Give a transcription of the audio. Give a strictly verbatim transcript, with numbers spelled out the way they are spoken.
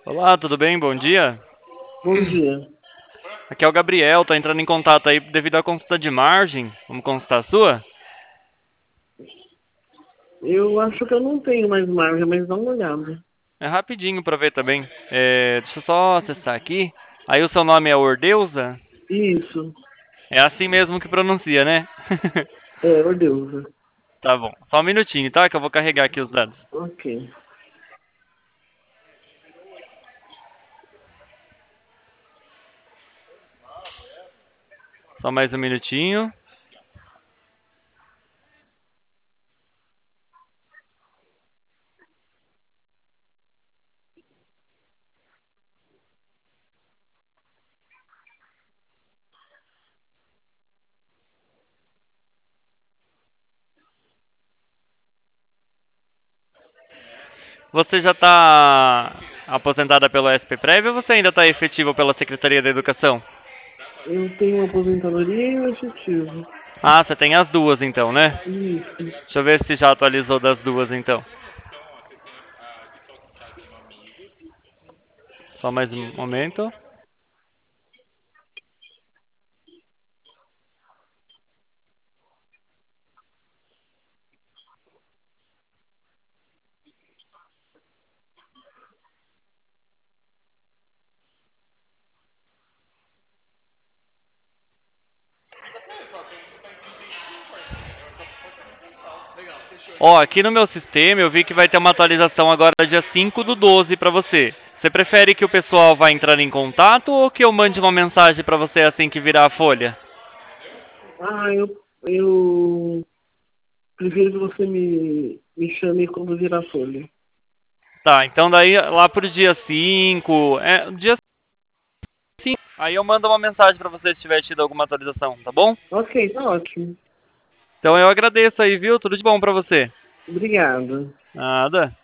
Olá, tudo bem? Bom dia. Bom dia. Aqui é o Gabriel, tá entrando em contato aí devido à consulta de margem. Vamos consultar a sua? Eu acho que eu não tenho mais margem, mas dá uma olhada. É rapidinho pra ver também. É, deixa eu só acessar aqui. Aí o seu nome é Ordeuza? Isso, É assim mesmo que pronuncia, né? é, ô Deus. Tá bom. Só um minutinho, tá? Que eu vou carregar aqui os dados. Ok. Só mais um minutinho. Você já tá aposentada pelo S P Prévio ou você ainda tá efetivo pela Secretaria da Educação? Eu tenho uma aposentadoria e um efetivo. Ah, você tem as duas então, né? Isso. Deixa eu ver se já atualizou das duas então. Só mais um momento. Ó, aqui no meu sistema eu vi que vai ter uma atualização agora dia cinco do doze pra você. Você prefere que o pessoal vá entrar em contato ou que eu mande uma mensagem pra você assim que virar a folha? Ah, eu, eu prefiro que você me, me chame quando virar folha. Tá, então daí lá pro dia cinco, é, dia cinco, aí eu mando uma mensagem pra você se tiver tido alguma atualização, tá bom? Ok, tá ótimo. Então eu agradeço aí, viu? Tudo de bom pra você. Obrigado. Nada.